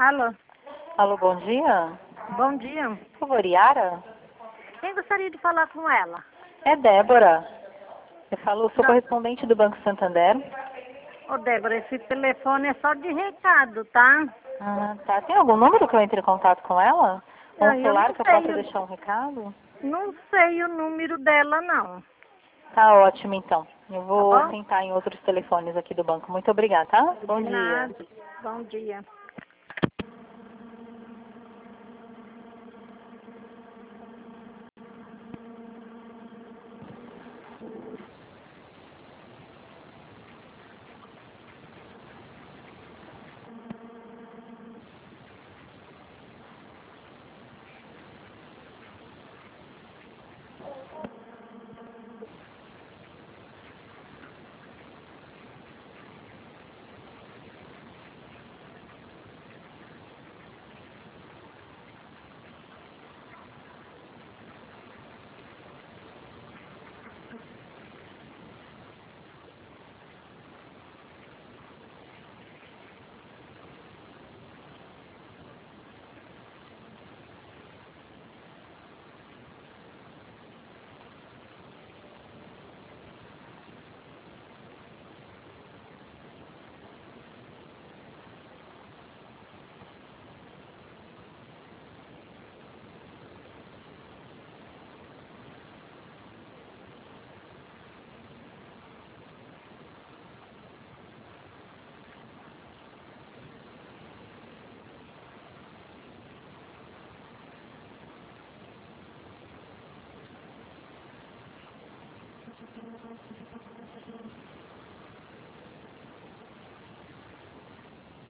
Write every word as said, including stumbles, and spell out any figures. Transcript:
Alô, Alô, bom dia. bom dia. Por favor, Yara? Quem gostaria de falar com ela? É Débora. Eu falo, sou Da... correspondente do Banco Santander. Ô, Débora, esse telefone é só de recado, tá? Ah, tá. Tem algum número que eu entre em contato com ela? Ou Ah, um eu celular não que eu possa sei, deixar um recado? o- não sei o número dela, não. Tá ótimo, então. Eu Tá vou bom? tentar em outros telefones aqui do banco. Muito obrigada, tá? Bom De dia. nada. Bom dia.